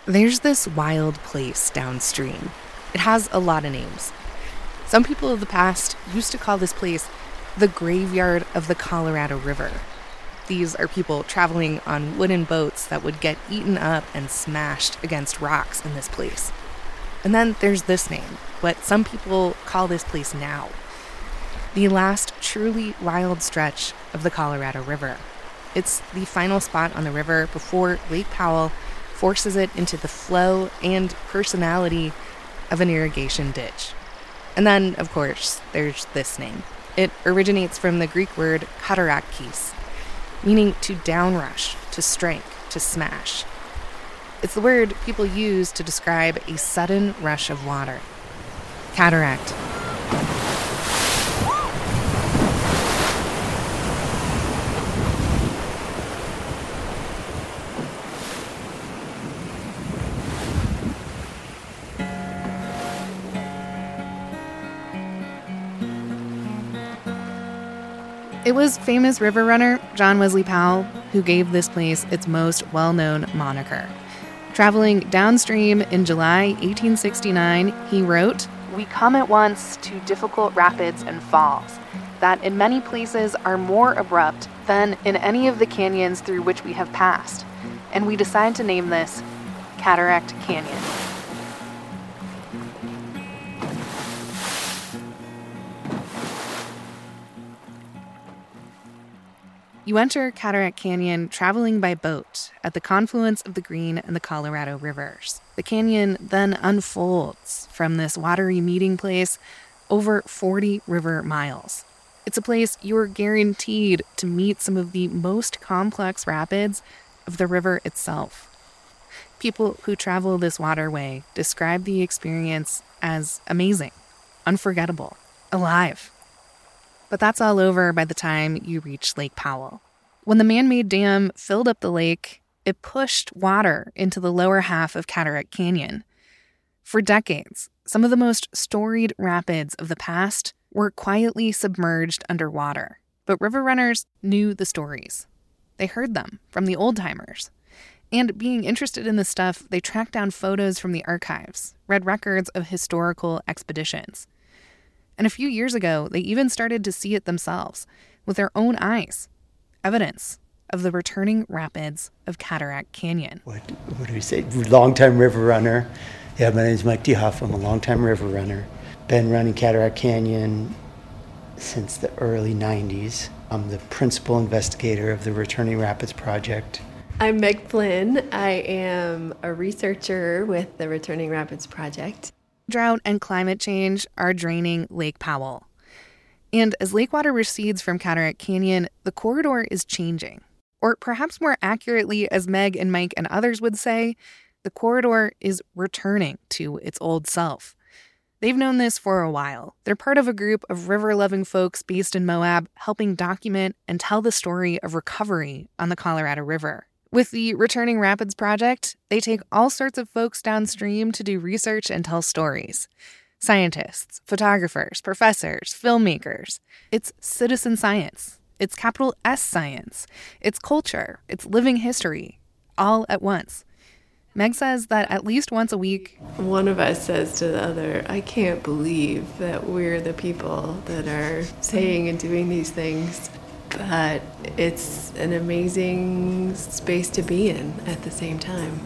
There's this wild place downstream. It has a lot of names. Some people of the past used to call this place the graveyard of the Colorado River. These are people traveling on wooden boats that would get eaten up and smashed against rocks in this place. And then there's this name, what some people call this place now. The last truly wild stretch of the Colorado River. It's the final spot on the river before Lake Powell forces it into the flow and personality of an irrigation ditch. And then, of course, there's this name. It originates from the Greek word katarakis, meaning to downrush, to strike, to smash. It's the word people use to describe a sudden rush of water. Cataract. It was famous river runner John Wesley Powell who gave this place its most well-known moniker. Traveling downstream in July 1869, he wrote, "We come at once to difficult rapids and falls that in many places are more abrupt than in any of the canyons through which we have passed, and we decide to name this Cataract Canyon." You enter Cataract Canyon traveling by boat at the confluence of the Green and the Colorado rivers. The canyon then unfolds from this watery meeting place over 40 river miles. It's a place you're guaranteed to meet some of the most complex rapids of the river itself. People who travel this waterway describe the experience as amazing, unforgettable, alive. But that's all over by the time you reach Lake Powell. When the man-made dam filled up the lake, it pushed water into the lower half of Cataract Canyon. For decades, some of the most storied rapids of the past were quietly submerged underwater. But river runners knew the stories. They heard them from the old-timers. And being interested in this stuff, they tracked down photos from the archives, read records of historical expeditions. And a few years ago, they even started to see it themselves with their own eyes. Evidence of the returning rapids of Cataract Canyon. What do we say? Longtime river runner. Yeah, my name is Mike DeHoff. I'm a longtime river runner. Been running Cataract Canyon since the early 90s. I'm the principal investigator of the Returning Rapids Project. I'm Meg Flynn. I am a researcher with the Returning Rapids Project. Drought and climate change are draining Lake Powell. And as lake water recedes from Cataract Canyon, the corridor is changing. Or perhaps more accurately, as Meg and Mike and others would say, the corridor is returning to its old self. They've known this for a while. They're part of a group of river-loving folks based in Moab, helping document and tell the story of recovery on the Colorado River. With the Returning Rapids Project, they take all sorts of folks downstream to do research and tell stories. Scientists, photographers, professors, filmmakers. It's citizen science. It's capital S science. It's culture. It's living history. All at once. Meg says that at least once a week, one of us says to the other, "I can't believe that we're the people that are saying and doing these things." But it's an amazing space to be in at the same time.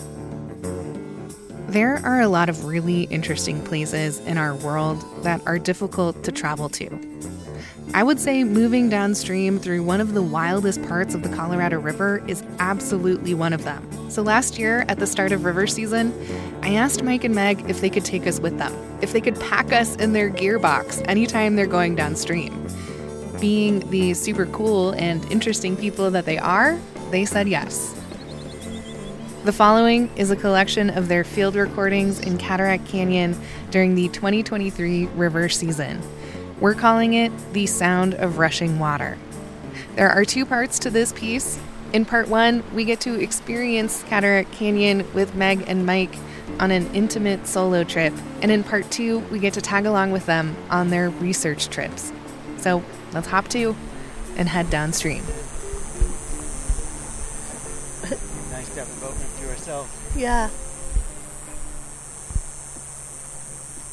There are a lot of really interesting places in our world that are difficult to travel to. I would say moving downstream through one of the wildest parts of the Colorado River is absolutely one of them. So last year, at the start of river season, I asked Mike and Meg if they could take us with them, if they could pack us in their gearbox anytime they're going downstream. Being the super cool and interesting people that they are, they said yes. The following is a collection of their field recordings in Cataract Canyon during the 2023 river season. We're calling it The Sound of Rushing Water. There are two parts to this piece. In part one, we get to experience Cataract Canyon with Meg and Mike on an intimate solo trip. And in part two, we get to tag along with them on their research trips. So let's hop to and head downstream. Nice to have a boat to ourselves. Yeah.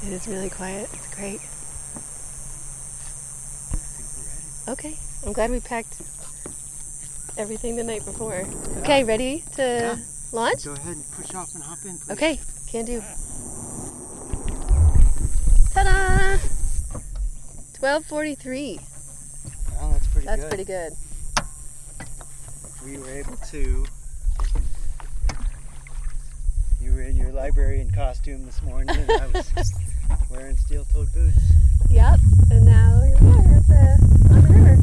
It is really quiet. It's great. Okay. I'm glad we packed everything the night before. Yeah. Okay, ready to launch? Go ahead and push off and hop in, please. Okay, can do. Ta-da! 12:43. Well, that's pretty good. That's pretty good. We were able to... You were in your librarian costume this morning, and I was wearing steel-toed boots. Yep, and now here we are on the river.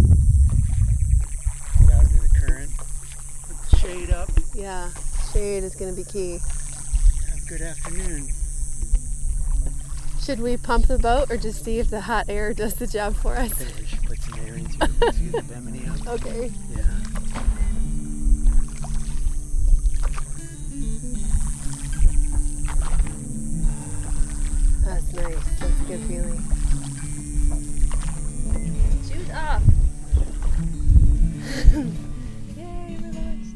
Get out into the current, put the shade up. Yeah, shade is going to be key. Have a good afternoon. Should we pump the boat or just see if the hot air does the job for us? I think we should put some air into it to get the Bimini up. Okay. Yeah. That's nice. That's a good feeling. Shoes off. Yay, we're launched.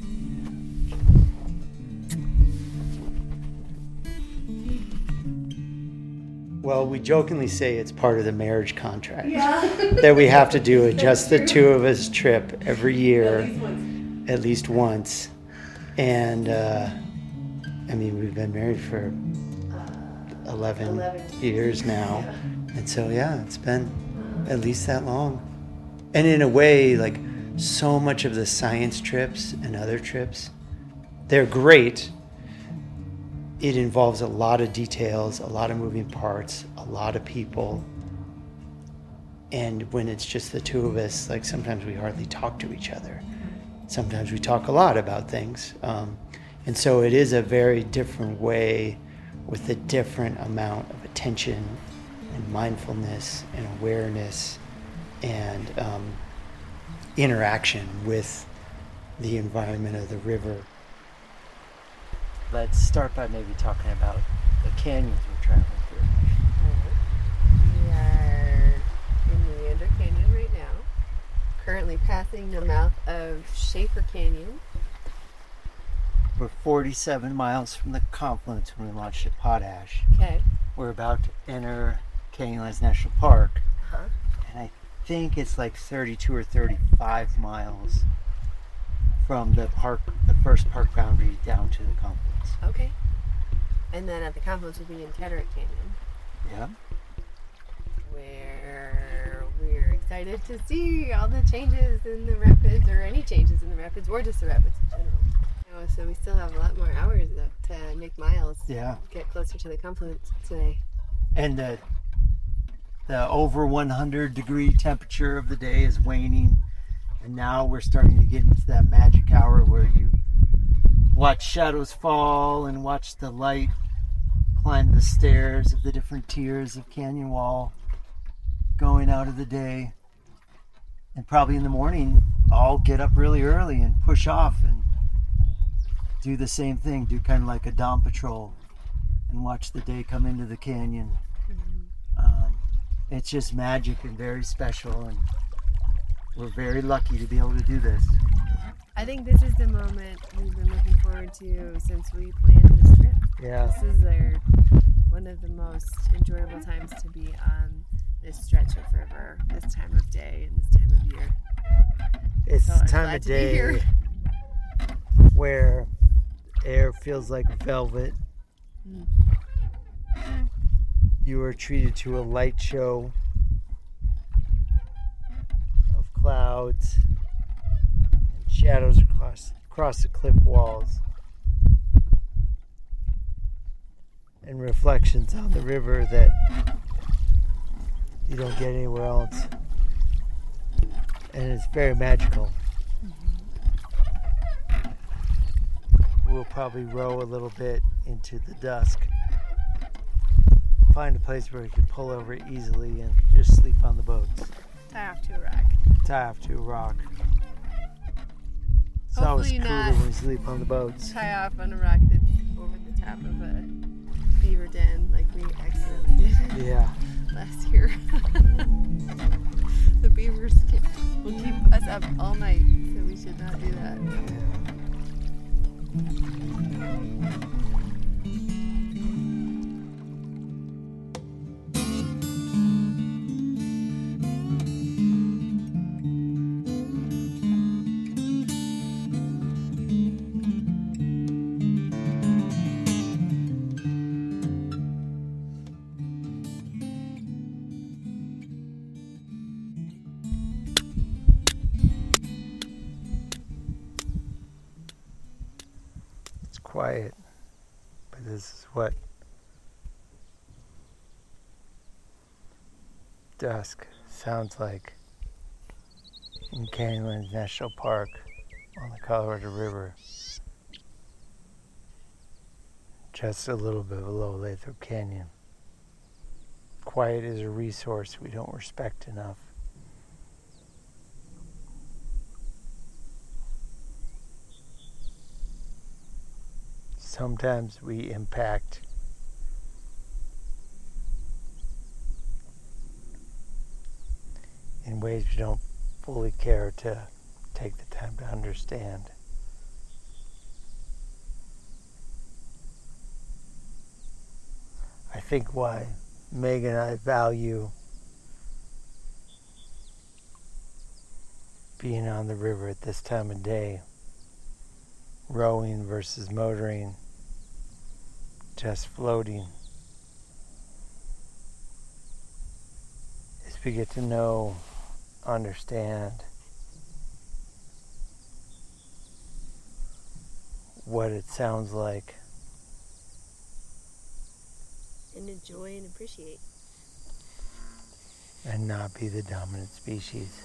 Well, we jokingly say it's part of the marriage contract. Yeah. That we have to do a just the two of us trip every year. At least once. And, I mean, we've been married for 11 years now. And so, yeah, it's been at least that long. And in a way, like, so much of the science trips and other trips, they're great. It involves a lot of details, a lot of moving parts, a lot of people. And when it's just the two of us, like, sometimes we hardly talk to each other. Sometimes we talk a lot about things. And so it is a very different way with a different amount of attention and mindfulness and awareness and interaction with the environment of the river. Let's start by maybe talking about the canyons we're traveling through. We are in Leander Canyon right now, currently passing the mouth of Schaefer Canyon. We're 47 miles from the confluence when we launched at Potash. Okay. We're about to enter Canyonlands National Park. Uh-huh. And I think it's like 32 or 35 miles from the first park boundary down to the confluence. Okay. And then at the confluence we'll be in Cataract Canyon. Yeah. Where we're excited to see all the changes in the rapids, or any changes in the rapids, or just the rapids in general. So we still have a lot more hours to make miles. Yeah. Get closer to the confluence today. And the over 100 degree temperature of the day is waning. And now we're starting to get into that magic hour where you watch shadows fall and watch the light climb the stairs of the different tiers of canyon wall going out of the day. And probably in the morning, I'll get up really early and push off and do the same thing, do kind of like a dawn patrol and watch the day come into the canyon. Mm-hmm. It's just magic and very special, and we're very lucky to be able to do this. I think this is the moment we've been looking forward to since we planned this trip. Yeah. This is one of the most enjoyable times to be on this stretch of river, this time of day and this time of year. It's so the time of day where air feels like velvet. Mm. You are treated to a light show of clouds and shadows across the cliff walls, and reflections on the river that you don't get anywhere else. And it's very magical. We'll probably row a little bit into the dusk. Find a place where we can pull over easily and just sleep on the boats. Tie off to a rock. Tie off to a rock. It's always cooler when we sleep on the boats. Tie off on a rock that's over the top of a beaver den like we accidentally did. Yeah. Last year. The beavers will keep us up all night, so we should not do that. quiet, but this is what dusk sounds like in Canyonlands National Park on the Colorado River, just a little bit below Lathrop Canyon. Quiet is a resource we don't respect enough. Sometimes we impact in ways we don't fully care to take the time to understand. I think why Meg and I value being on the river at this time of day, rowing versus motoring, just floating, is we get to know, understand what it sounds like. And enjoy and appreciate. And not be the dominant species.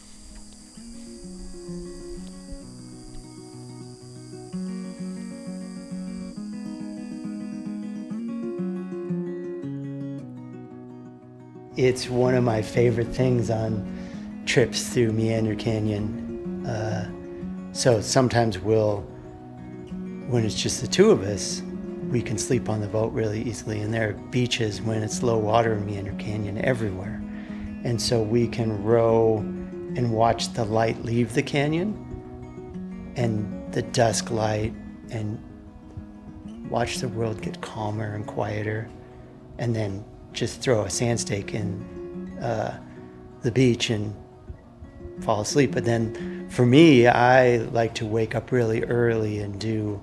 It's one of my favorite things on trips through Meander Canyon. So sometimes when it's just the two of us, we can sleep on the boat really easily. And there are beaches when it's low water in Meander Canyon everywhere. And so we can row and watch the light leave the canyon and the dusk light and watch the world get calmer and quieter, and then just throw a sand stake in the beach and fall asleep. But then for me, I like to wake up really early and do,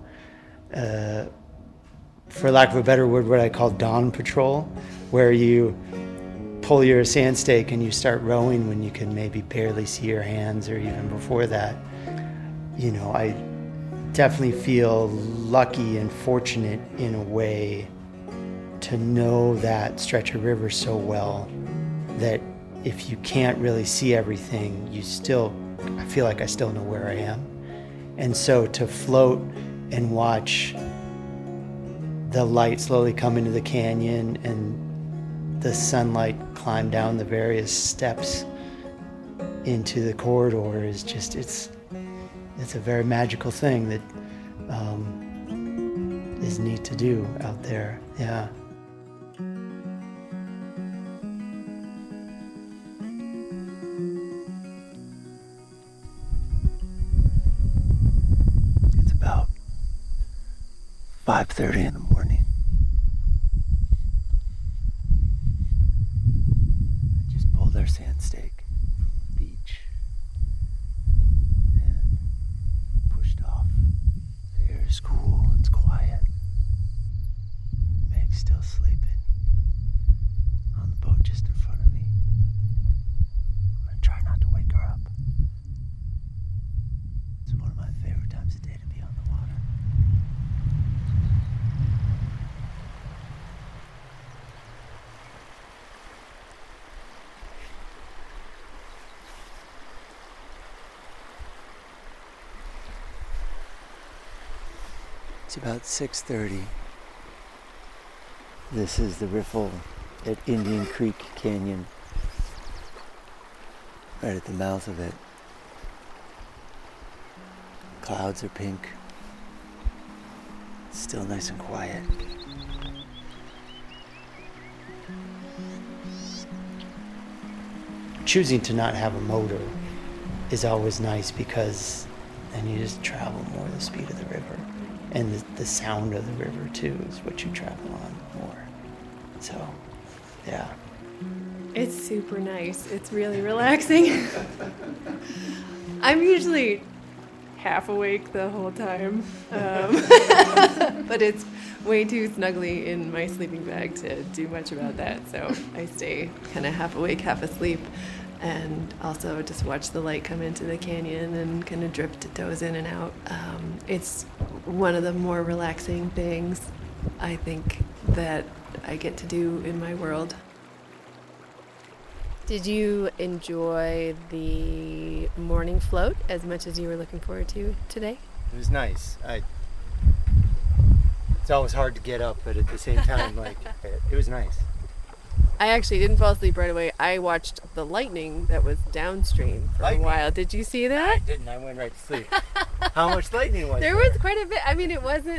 for lack of a better word, what I call dawn patrol, where you pull your sand stake and you start rowing when you can maybe barely see your hands, or even before that. You know, I definitely feel lucky and fortunate in a way to know that stretch of river so well that if you can't really see everything, I feel like I still know where I am. And so to float and watch the light slowly come into the canyon and the sunlight climb down the various steps into the corridor is just, it's a very magical thing that is neat to do out there. Yeah. It's about 5:30 in the morning. I just pulled our sand stake from the beach and pushed off. The air is cool, it's quiet. Meg's still sleeping on the boat just in front of me. I'm gonna try not to wake her up. It's one of my favorite times of day to be on the water. It's about 6:30. This is the riffle at Indian Creek Canyon, right at the mouth of it. Clouds are pink. It's still nice and quiet. Choosing to not have a motor is always nice because then you just travel more the speed of the river. And the sound of the river, too, is what you travel on more. So, yeah. It's super nice. It's really relaxing. I'm usually half awake the whole time. But it's way too snuggly in my sleeping bag to do much about that. So I stay kind of half awake, half asleep. And also just watch the light come into the canyon and kind of drip to toes in and out. It's one of the more relaxing things I think that I get to do in my world. Did you enjoy the morning float as much as you were looking forward to today? It was nice. It's always hard to get up, but at the same time, it was nice. I actually didn't fall asleep right away. I watched the lightning that was downstream for a while. Did you see that? I didn't. I went right to sleep. How much lightning was there? There was quite a bit. I mean, it wasn't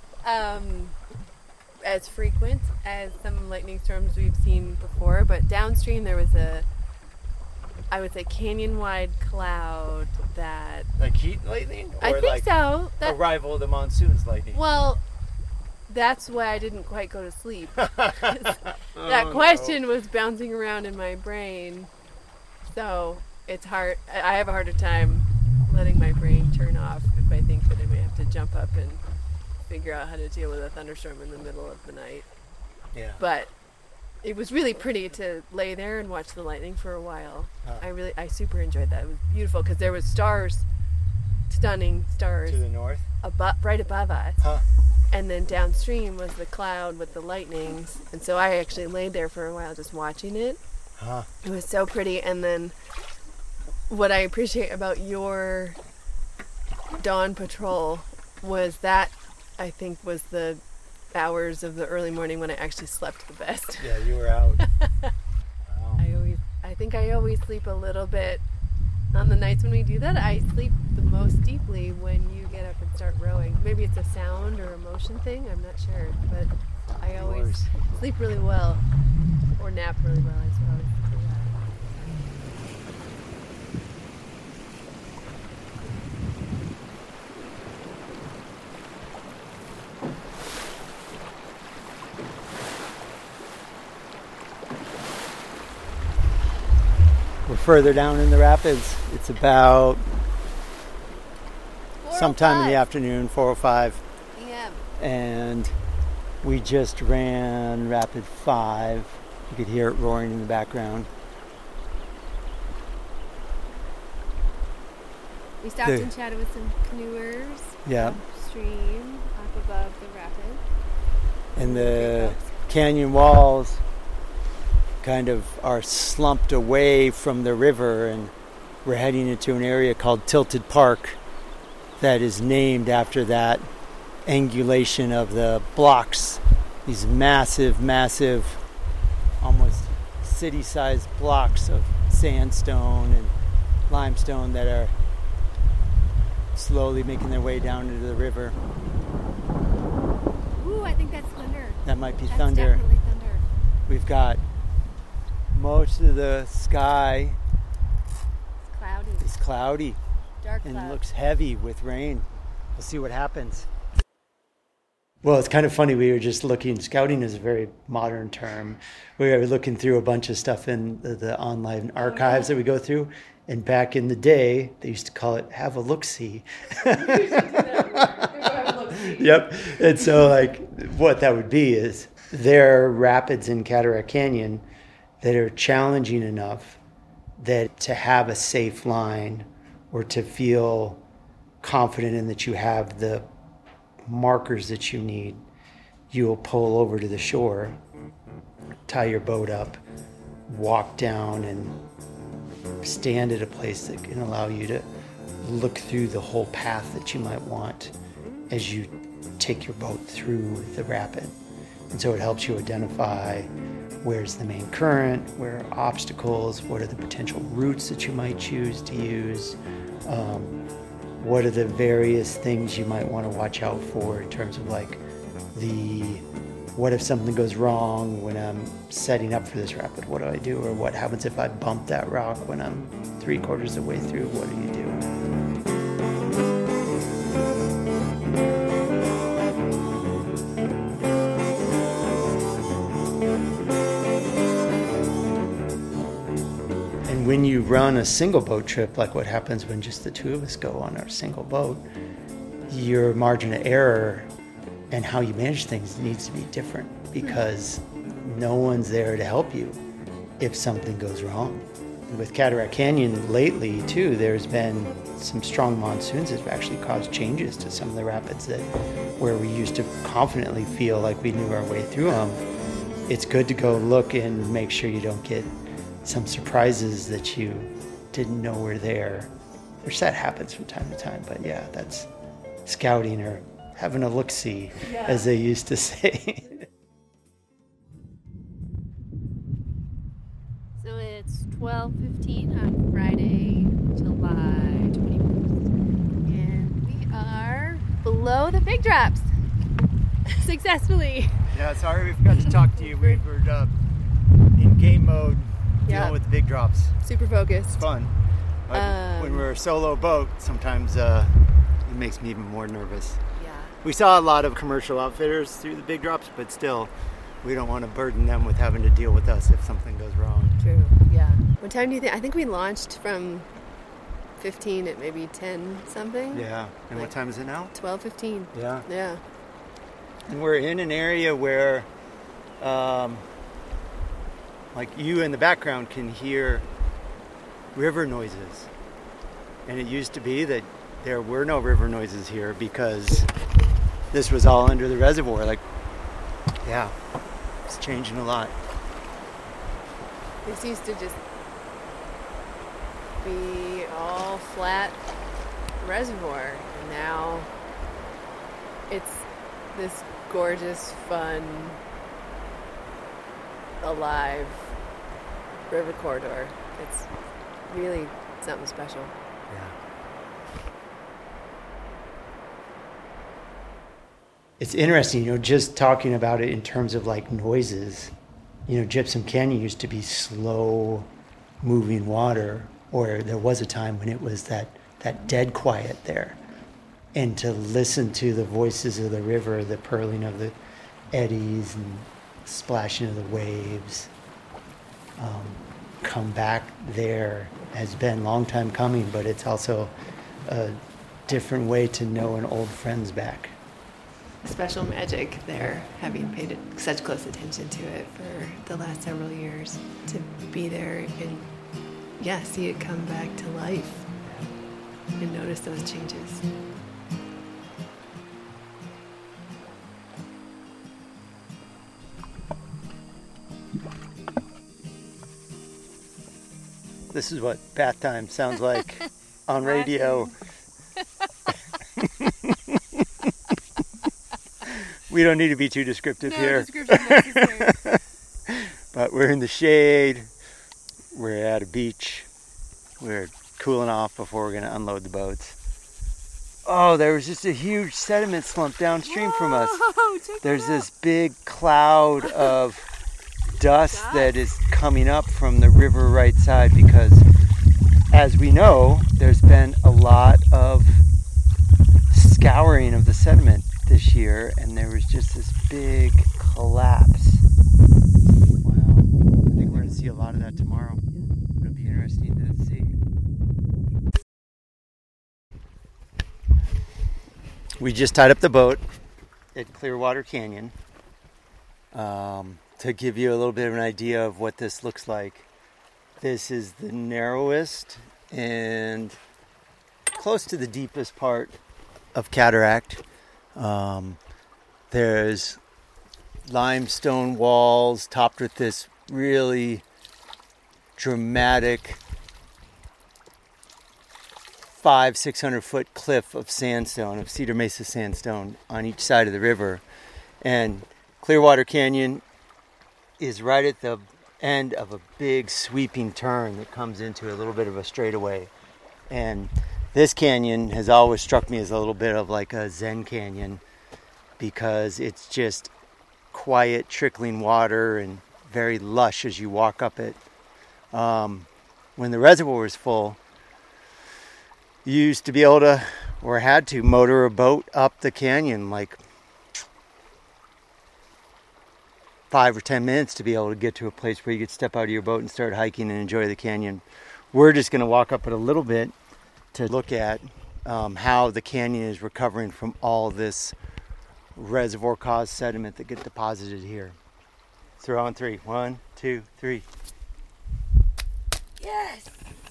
as frequent as some lightning storms we've seen before, but downstream there was I would say canyon-wide cloud that... Like heat lightning? Or I think so. Arrival of the monsoon's lightning? Well, that's why I didn't quite go to sleep. That question was bouncing around in my brain. So it's hard. I have a harder time letting my brain turn off if I think that I may have to jump up and figure out how to deal with a thunderstorm in the middle of the night. Yeah. But it was really pretty to lay there and watch the lightning for a while. I super enjoyed that. It was beautiful because there was stars, stunning stars. To the north? Right above us. Huh. And then downstream was the cloud with the lightnings. And so I actually laid there for a while just watching it. Huh. It was so pretty. And then what I appreciate about your dawn patrol was that I think was the hours of the early morning when I actually slept the best. Yeah, you were out. Wow. I think I always sleep a little bit. On the nights when we do that, I sleep the most deeply when you get up and start rowing. Maybe it's a sound or emotion thing, I'm not sure. But I always sleep really well. Or nap really well, I suppose. We're further down in the rapids. It's about sometime in the afternoon, 4:05. Yeah. And we just ran Rapid 5. You could hear it roaring in the background. We stopped and chatted with some canoers. Yeah. Upstream, up above the rapid. And the canyon walls kind of are slumped away from the river, and we're heading into an area called Tilted Park that is named after that angulation of the blocks, these massive, almost city-sized blocks of sandstone and limestone that are slowly making their way down into the river. Ooh, I think that's thunder. That might be That's thunder. Definitely thunder. We've got most of the sky Cloudy. is cloudy Dark and cloud. looks heavy with rain. We'll see what happens. Well, it's kind of funny. We were just looking. Scouting is a very modern term. We were looking through a bunch of stuff in the online archives that we go through. And back in the day, they used to call it "have a look-see." Yep. And so, what that would be is there are rapids in Cataract Canyon that are challenging enough that to have a safe line or to feel confident in that you have the markers that you need, you will pull over to the shore, tie your boat up, walk down, and stand at a place that can allow you to look through the whole path that you might want as you take your boat through the rapid. And so it helps you identify where's the main current, where are obstacles, what are the potential routes that you might choose to use, what are the various things you might want to watch out for in terms of what if something goes wrong when I'm setting up for this rapid, what do I do? Or what happens if I bump that rock when I'm 3/4 of the way through, what do you do? When you run a single boat trip, like what happens when just the two of us go on our single boat, your margin of error and how you manage things needs to be different because no one's there to help you if something goes wrong. With Cataract Canyon lately, too, there's been some strong monsoons that have actually caused changes to some of the rapids that where we used to confidently feel like we knew our way through them. It's good to go look and make sure you don't get some surprises that you didn't know were there. Which that happens from time to time, but yeah, that's scouting or having a look-see, as they used to say. So it's 12:15 on Friday, July 21st. And we are below the big drops. Successfully. Yeah, sorry we forgot to talk to you. We were in game mode dealing with the big drops. Super focused. It's fun. But when we're a solo boat, sometimes it makes me even more nervous. Yeah. We saw a lot of commercial outfitters through the big drops, but still, we don't want to burden them with having to deal with us if something goes wrong. True, yeah. What time do you think? I think we launched from 15 at maybe 10 something. Yeah. And what time is it now? 12:15. Yeah. Yeah. And we're in an area where, like you in the background can hear river noises. And it used to be that there were no river noises here because this was all under the reservoir. Like, yeah, it's changing a lot. This used to just be all flat reservoir, and now it's this gorgeous, fun, alive river corridor. It's really something special. Yeah. It's interesting, just talking about it in terms of like noises. Gypsum Canyon used to be slow moving water, or there was a time when it was that dead quiet there. And to listen to the voices of the river, the purling of the eddies and splashing of the waves, come back there has been a long time coming, but it's also a different way to know an old friend's back. Special magic there, having paid such close attention to it for the last several years, to be there and see it come back to life and notice those changes. This is what bath time sounds like on radio. We don't need to be too descriptive here. Description necessary. But we're in the shade. We're at a beach. We're cooling off before we're going to unload the boats. Oh, there was just a huge sediment slump downstream from us. There's this big cloud of dust that is coming up from the river right side because, as we know, there's been a lot of scouring of the sediment this year, and there was just this big collapse. Wow. I think we're going to see a lot of that tomorrow. It'll be interesting to see. We just tied up the boat at Clearwater Canyon. To give you a little bit of an idea of what this looks like, this is the narrowest and close to the deepest part of Cataract. There's limestone walls topped with this really dramatic 500-600 foot cliff of sandstone, of Cedar Mesa sandstone on each side of the river. And Clearwater Canyon is right at the end of a big sweeping turn that comes into a little bit of a straightaway. And this canyon has always struck me as a little bit of like a Zen canyon because it's just quiet, trickling water and very lush as you walk up it. When the reservoir was full, you used to be able to, or had to, motor a boat up the canyon like 5 or 10 minutes to be able to get to a place where you could step out of your boat and start hiking and enjoy the canyon. We're just going to walk up it a little bit to look at how the canyon is recovering from all this reservoir-caused sediment that gets deposited here. Throw on 3. 1, 2, 3. Yes!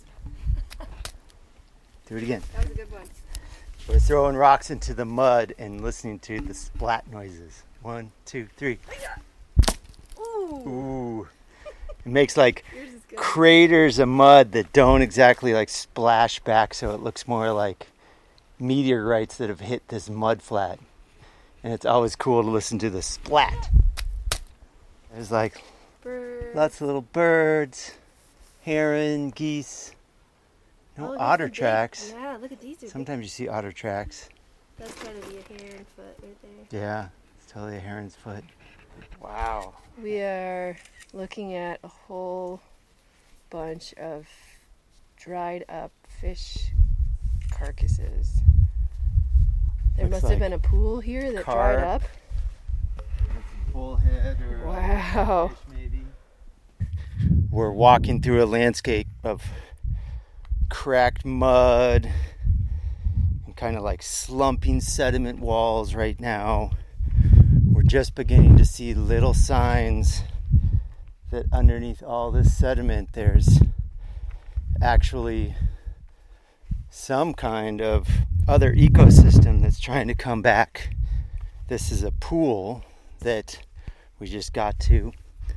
Do it again. That was a good one. We're throwing rocks into the mud and listening to the splat noises. 1, 2, 3. Ooh! Ooh. It makes like Yours is good. craters of mud that don't exactly like splash back, so it looks more like meteorites that have hit this mud flat. And it's always cool to listen to the splat. There's like Bird. lots of little birds, heron, geese. No Oh, look, otter that's the big- tracks. Yeah, look at these. Are big. Sometimes you see otter tracks. That's gotta be a heron foot right there. Yeah, it's totally a heron's foot. Wow. We are looking at a whole bunch of dried up fish carcasses. There Looks must like have been a pool here that carp. dried up. Bullhead or Wow. fish maybe. We're walking through a landscape of cracked mud and kind of like slumping sediment walls right now. We're just beginning to see little signs that underneath all this sediment there's actually some kind of other ecosystem that's trying to come back. This is a pool that we just got to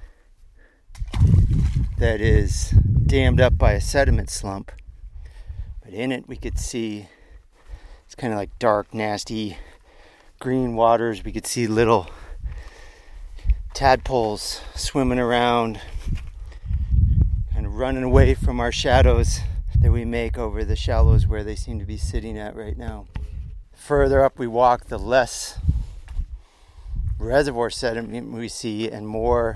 that is dammed up by a sediment slump. But in it we could see, it's kind of like dark, nasty green waters. We could see little tadpoles swimming around, kind of running away from our shadows that we make over the shallows where they seem to be sitting at right now. Further up we walk, the less reservoir sediment we see, and more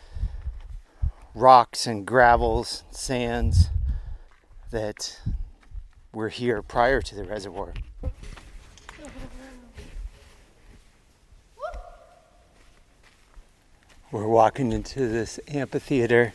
rocks and gravels, sands that were here prior to the reservoir. We're walking into this amphitheater.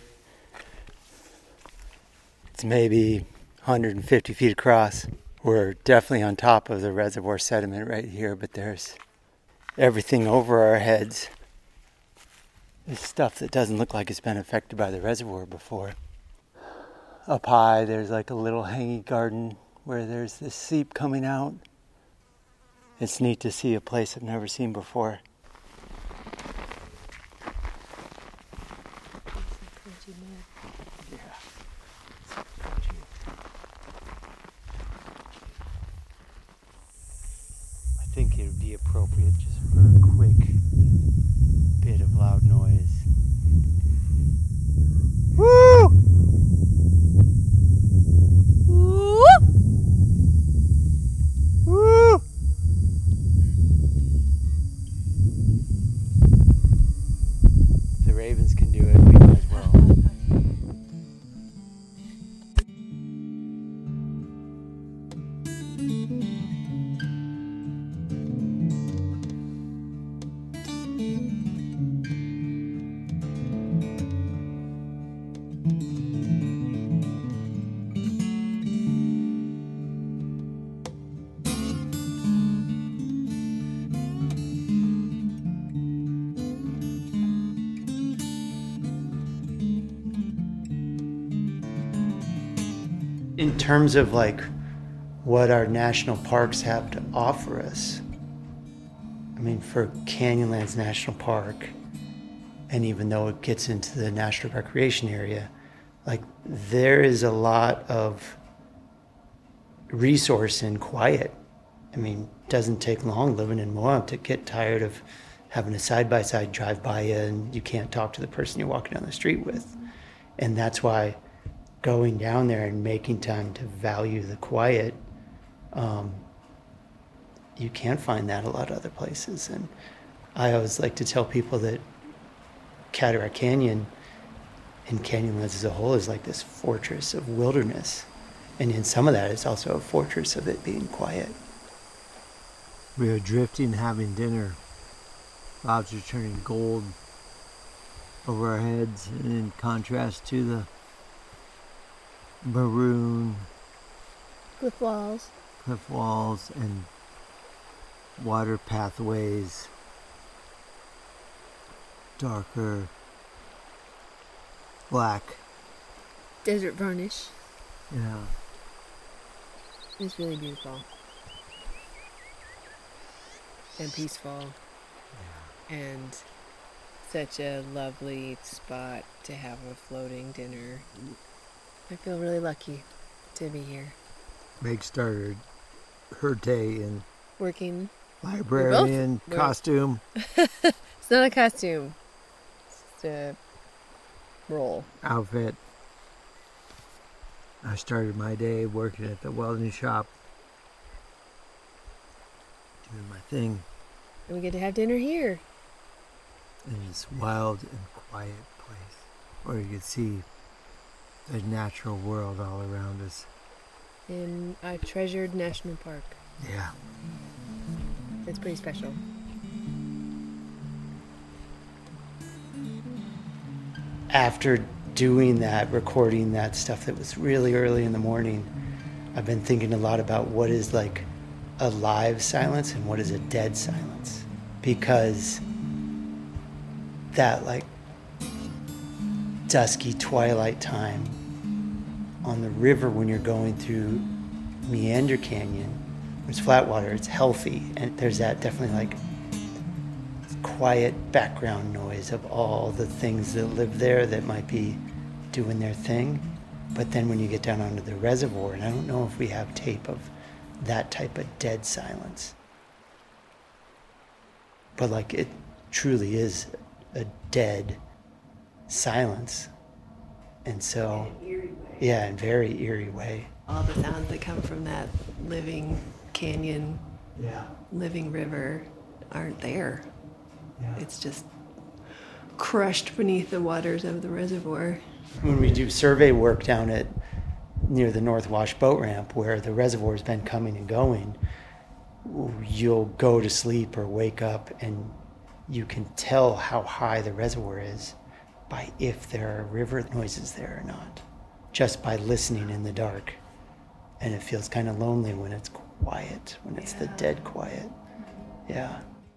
It's maybe 150 feet across. We're definitely on top of the reservoir sediment right here, but there's everything over our heads. There's stuff that doesn't look like it's been affected by the reservoir before. Up high, there's like a little hanging garden where there's this seep coming out. It's neat to see a place I've never seen before. I think it would be appropriate just for a quick bit of loud noise. Woo! Woo! If the ravens can do it, we might as well. In terms of like what our national parks have to offer us, I mean, for Canyonlands National Park, and even though it gets into the National Recreation Area, like there is a lot of resource and quiet. I mean, it doesn't take long living in Moab to get tired of having a side-by-side drive by you and you can't talk to the person you're walking down the street with. And that's why going down there and making time to value the quiet, you can't find that a lot of other places. And I always like to tell people that Cataract Canyon and Canyonlands as a whole is like this fortress of wilderness. And in some of that, it's also a fortress of it being quiet. We are drifting, having dinner. Clouds are turning gold over our heads, and in contrast to the maroon Cliff walls. cliff walls and water pathways, darker black Desert varnish. Yeah. It's really beautiful. And peaceful. Yeah. And such a lovely spot to have a floating dinner. I feel really lucky to be here. Meg started her day in Working. librarian costume. It's not a costume. It's just a role. Outfit. I started my day working at the welding shop. Doing my thing And we get to have dinner here. in this wild and quiet place where you can see the natural world all around us. In a treasured national park. Yeah. It's pretty special. After doing that, recording that stuff that was really early in the morning, I've been thinking a lot about what is like a live silence and what is a dead silence. Because that like dusky twilight time on the river when you're going through Meander Canyon, it's flat water, it's healthy, and there's that definitely like quiet background noise of all the things that live there that might be doing their thing. But then when you get down onto the reservoir, and I don't know if we have tape of that type of dead silence, but like it truly is a dead silence. And so, yeah, in a very eerie way. All the sounds that come from that living canyon, living river aren't there. Yeah. It's just crushed beneath the waters of the reservoir. When we do survey work down at near the North Wash boat ramp where the reservoir's been coming and going, you'll go to sleep or wake up and you can tell how high the reservoir is by if there are river noises there or not, just by listening in the dark. And it feels kind of lonely when it's quiet, when it's the dead quiet. Yeah.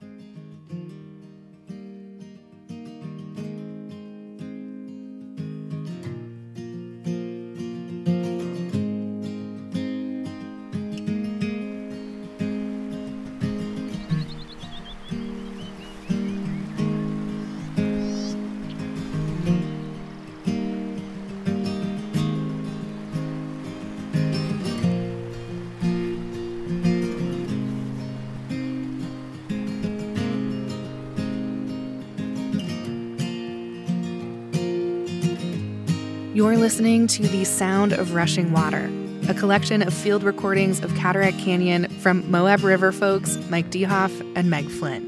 You're listening to The Sound of Rushing Water, a collection of field recordings of Cataract Canyon from Moab River folks Mike Dehoff and Meg Flynn.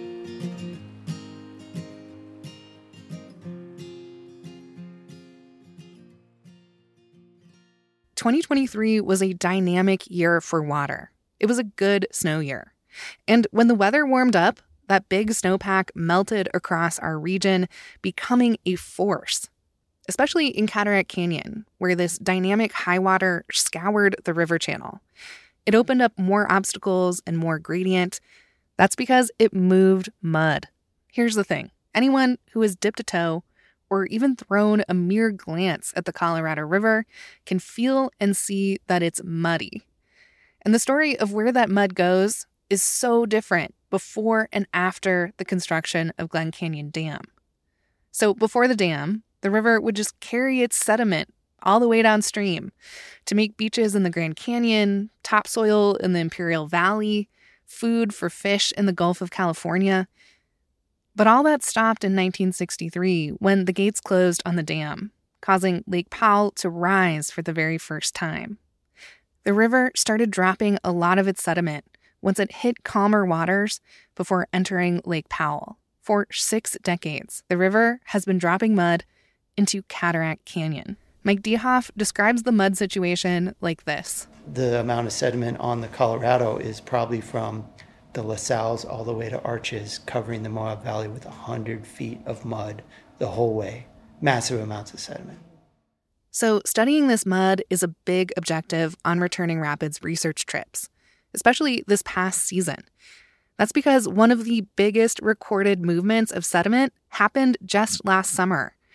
"2023 was a dynamic year for water. It was a good snow year. And when the weather warmed up, that big snowpack melted across our region, becoming a force. Especially in Cataract Canyon, where this dynamic high water scoured the river channel. It opened up more obstacles and more gradient. That's because it moved mud. Here's the thing. Anyone who has dipped a toe or even thrown a mere glance at the Colorado River can feel and see that it's muddy. And the story of where that mud goes is so different before and after the construction of Glen Canyon Dam. So before the dam, the river would just carry its sediment all the way downstream to make beaches in the Grand Canyon, topsoil in the Imperial Valley, food for fish in the Gulf of California. But all that stopped in 1963 when the gates closed on the dam, causing Lake Powell to rise for the very first time. The river started dropping a lot of its sediment once it hit calmer waters before entering Lake Powell. For 6 decades, the river has been dropping mud into Cataract Canyon. Mike Dehoff describes the mud situation like this. The amount of sediment on the Colorado is probably from the La Salles all the way to Arches, covering the Moab Valley with 100 feet of mud the whole way. Massive amounts of sediment. So studying this mud is a big objective on Returning Rapids research trips, especially this past season. That's because one of the biggest recorded movements of sediment happened just last summer,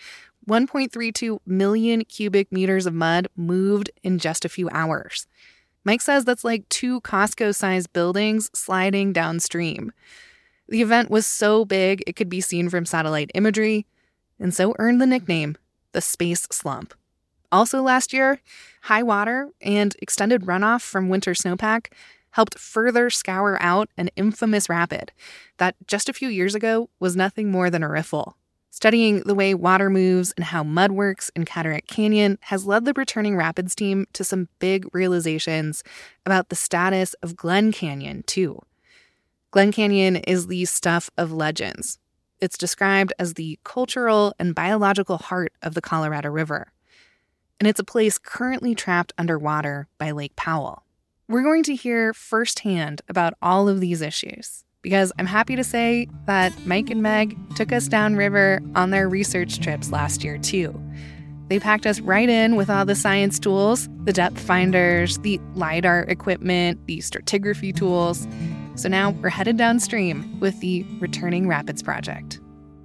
1.32 million cubic meters of mud moved in just a few hours. Mike says that's like 2 Costco-sized buildings sliding downstream. The event was so big it could be seen from satellite imagery, and so earned the nickname, the Space Slump. Also last year, high water and extended runoff from winter snowpack helped further scour out an infamous rapid that just a few years ago was nothing more than a riffle. Studying the way water moves and how mud works in Cataract Canyon has led the returning rapids team to some big realizations about the status of Glen Canyon, too. Glen Canyon is the stuff of legends. It's described as the cultural and biological heart of the Colorado River. And it's a place currently trapped underwater by Lake Powell. We're going to hear firsthand about all of these issues, because I'm happy to say that Mike and Meg took us downriver on their research trips last year, too. They packed us right in with all the science tools, the depth finders, the LiDAR equipment, the stratigraphy tools. So now we're headed downstream with the Returning Rapids Project.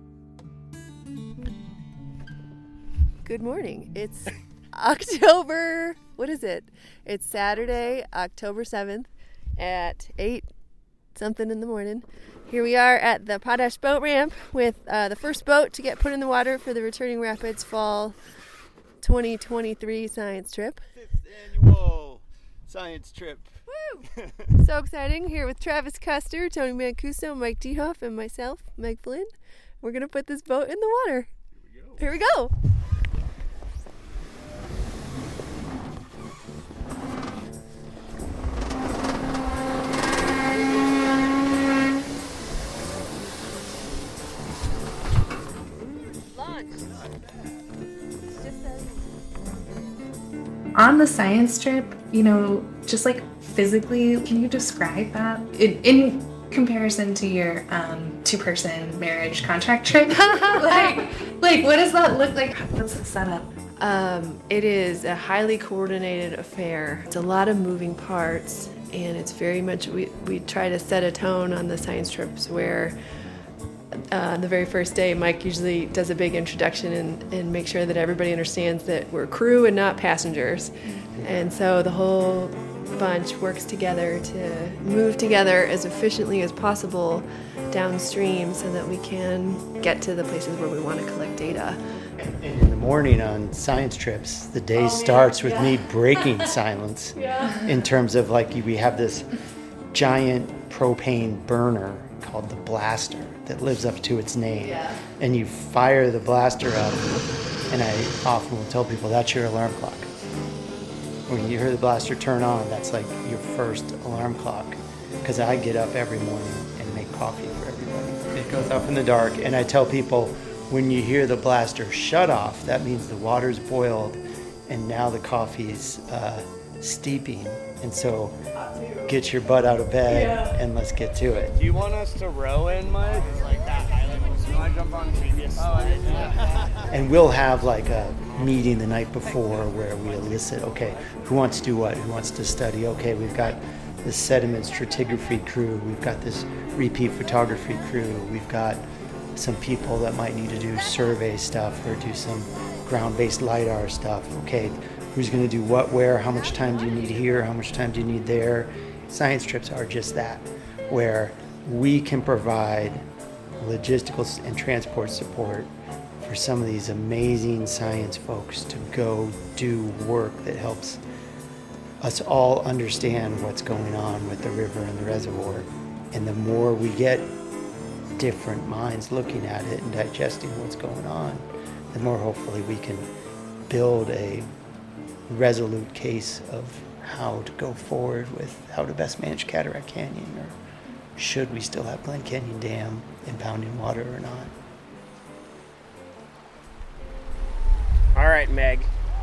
Good morning. It's October, what is it? It's Saturday, October 7th at 8-something in the morning. Here we are at the Potash Boat Ramp with the first boat to get put in the water for the Returning Rapids Fall 2023 science trip. 5th annual science trip. Woo! So exciting. Here with Travis Custer, Tony Mancuso, Mike Dehoff, and myself, Meg Flynn. We're going to put this boat in the water. Here we go. On the science trip, just like physically, can you describe that in comparison to your 2-person marriage contract trip? like what does that look like? What's the setup? It is a highly coordinated affair. It's a lot of moving parts, and it's very much, we try to set a tone on the science trips where the very first day, Mike usually does a big introduction and make sure that everybody understands that we're crew and not passengers. And so the whole bunch works together to move together as efficiently as possible downstream so that we can get to the places where we want to collect data. And in the morning on science trips, the day starts with me breaking silence in terms of we have this giant propane burner called the blaster that lives up to its name. And you fire the blaster up, and I often will tell people that's your alarm clock. When you hear the blaster turn on, that's like your first alarm clock, because I get up every morning and make coffee for everybody. It goes off in the dark, and I tell people when you hear the blaster shut off, that means the water's boiled and now the coffee's steeping. And so get your butt out of bed and let's get to it. Do you want us to row in, Mike? Like that island? You want to jump on previous slide? And we'll have a meeting the night before where we elicit, okay, who wants to do what? Who wants to study? Okay, we've got this sediment stratigraphy crew. We've got this repeat photography crew. We've got some people that might need to do survey stuff or do some ground-based LiDAR stuff. Okay, who's going to do what, where, how much time do you need here, how much time do you need there? Science trips are just that, where we can provide logistical and transport support for some of these amazing science folks to go do work that helps us all understand what's going on with the river and the reservoir. And the more we get different minds looking at it and digesting what's going on, the more hopefully we can build a resolute case of how to go forward with how to best manage Cataract Canyon, or should we still have Glen Canyon Dam impounding water or not. All right, Meg.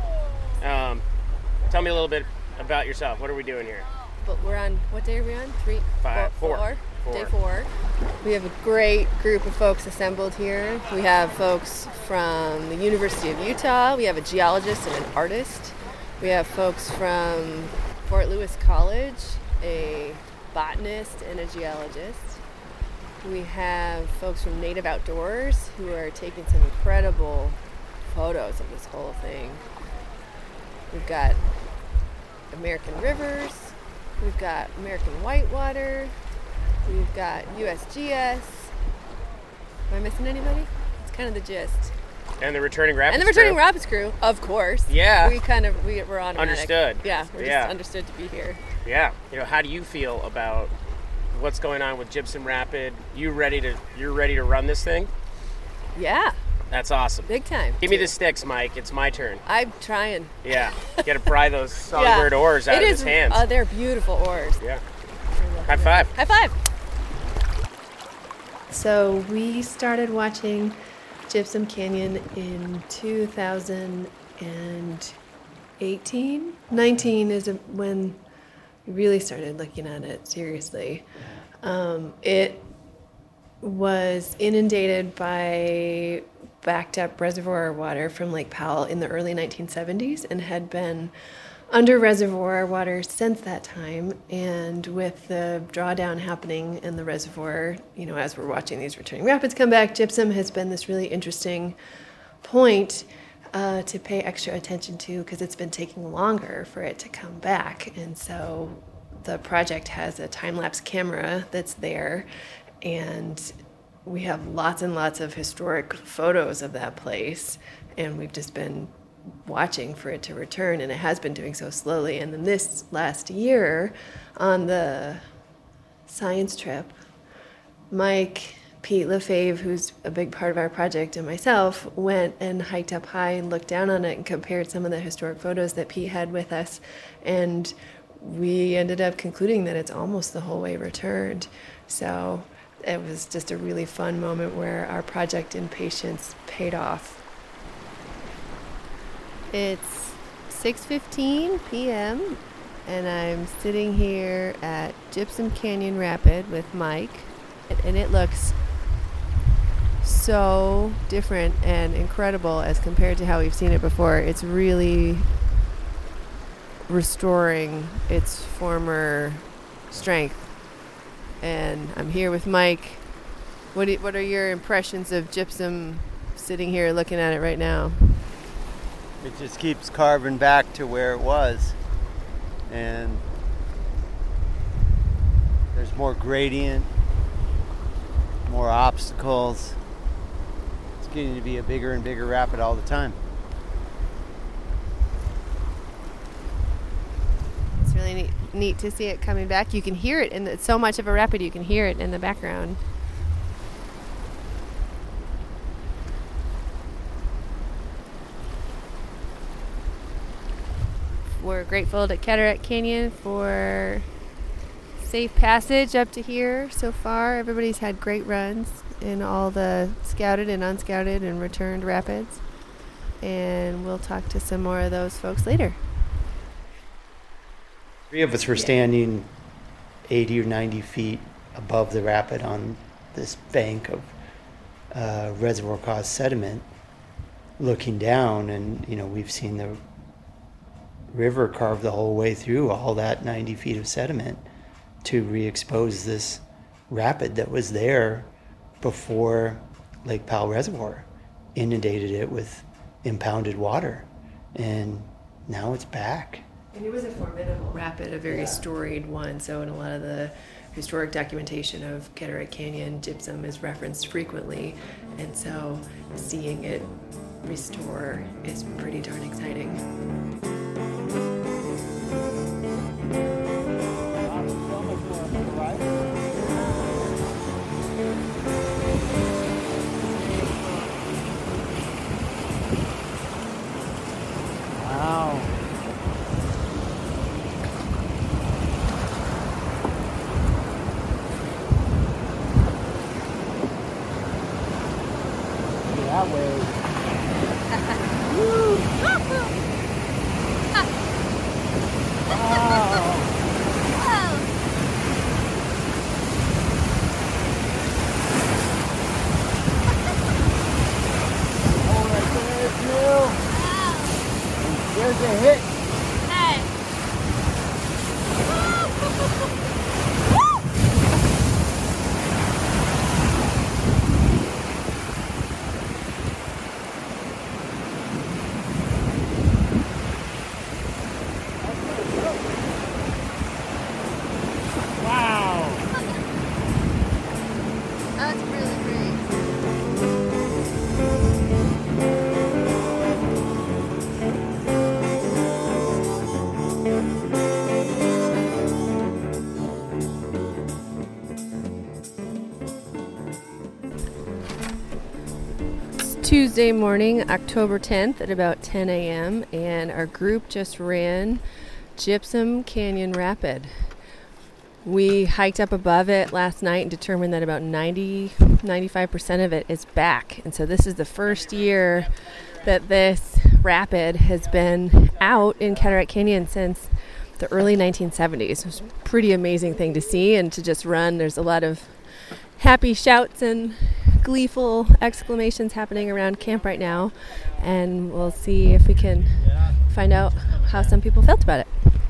Tell me a little bit about yourself. What are we doing here? But we're on, what day are we on? Four. Day 4. We have a great group of folks assembled here. We have folks from the University of Utah. We have a geologist and an artist. We have folks from Fort Lewis College, a botanist and a geologist. We have folks from Native Outdoors who are taking some incredible photos of this whole thing. We've got American rivers, we've got American whitewater, we've got USGS. Am I missing anybody? It's kind of the gist. And the returning rapids And the returning crew. rapids crew, of course. Yeah. We're automatic. Understood. Yeah, we're Yeah. just understood to be here. Yeah. How do you feel about what's going on with Gypsum Rapid? You're ready to run this thing? Yeah, That's awesome. big time. Give me the sticks, Mike. It's my turn. I'm trying. Yeah. You got to pry those songbird oars out of his hands. They're beautiful oars. Yeah. High five. High five. So we started watching Gypsum Canyon in 2018. 19 is when we really started looking at it seriously. It was inundated by backed up reservoir water from Lake Powell in the early 1970s and had been under reservoir water since that time. And with the drawdown happening in the reservoir, as we're watching these returning rapids come back, gypsum has been this really interesting point to pay extra attention to because it's been taking longer for it to come back. And so the project has a time-lapse camera that's there, and we have lots and lots of historic photos of that place, and we've just been watching for it to return, and it has been doing so slowly. And then this last year on the science trip, Mike, Pete Lefebvre, who's a big part of our project, and myself went and hiked up high and looked down on it and compared some of the historic photos that Pete had with us, and we ended up concluding that it's almost the whole way returned. So it was just a really fun moment where our project in patience paid off. It's 6:15 p.m. and I'm sitting here at Gypsum Canyon Rapid with Mike, and it looks so different and incredible as compared to how we've seen it before. It's really restoring its former strength. And I'm here with Mike. What are your impressions of gypsum sitting here looking at it right now? It just keeps carving back to where it was. And there's more gradient, more obstacles. It's getting to be a bigger and bigger rapid all the time. It's really neat to see it coming back. You can hear it, and it's so much of a rapid, you can hear it in the background. We're grateful to Cataract Canyon for safe passage up to here so far. Everybody's had great runs in all the scouted and unscouted and returned rapids. And we'll talk to some more of those folks later. 3 of us were standing 80 or 90 feet above the rapid on this bank of reservoir-caused sediment, looking down, and we've seen the river carve the whole way through all that 90 feet of sediment to re-expose this rapid that was there before Lake Powell Reservoir inundated it with impounded water, and now it's back. And it was a formidable rapid, a very storied one. So in a lot of the historic documentation of Cataract Canyon, gypsum is referenced frequently. And so seeing it restore is pretty darn exciting. Wow. That way. There's a hit. Tuesday morning, October 10th at about 10 a.m. and our group just ran Gypsum Canyon Rapid. We hiked up above it last night and determined that about 95% of it is back. And so this is the first year that this rapid has been out in Cataract Canyon since the early 1970s. It was a pretty amazing thing to see and to just run. There's a lot of happy shouts and gleeful exclamations happening around camp right now, and we'll see if we can find out how some people felt about it.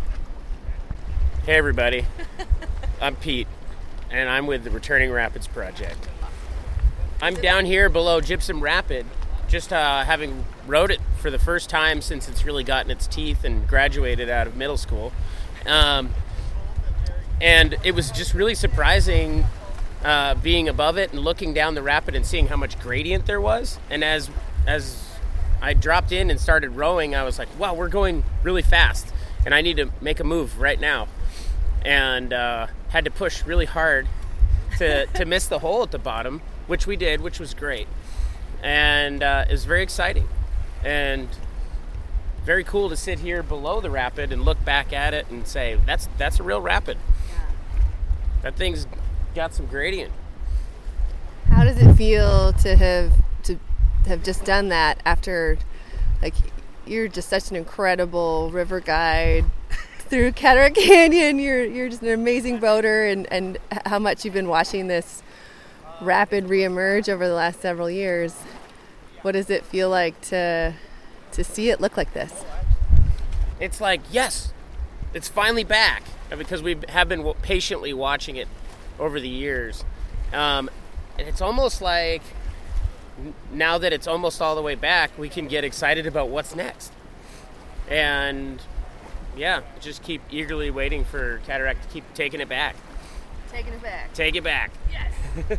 Hey everybody, I'm Pete, and I'm with the Returning Rapids Project. I'm down here below Gypsum Rapid, just having rode it for the first time since it's really gotten its teeth and graduated out of middle school. And it was just really surprising being above it and looking down the rapid and seeing how much gradient there was. And as I dropped in and started rowing, I was like, wow, we're going really fast, and I need to make a move right now. And had to push really hard to miss the hole at the bottom, which we did, which was great. And it was very exciting and very cool to sit here below the rapid and look back at it and say, that's a real rapid. Yeah. That thing's got some gradient. How does it feel to have just done that after, like, you're just such an incredible river guide through Cataract Canyon. You're just an amazing boater, and how much you've been watching this rapid reemerge over the last several years. What does it feel like to see it look like this? It's like, yes, it's finally back, because we have been patiently watching it over the years. And it's almost like now that it's almost all the way back, we can get excited about what's next. And yeah, just keep eagerly waiting for Cataract to keep taking it back. Taking it back. Take it back. Yes.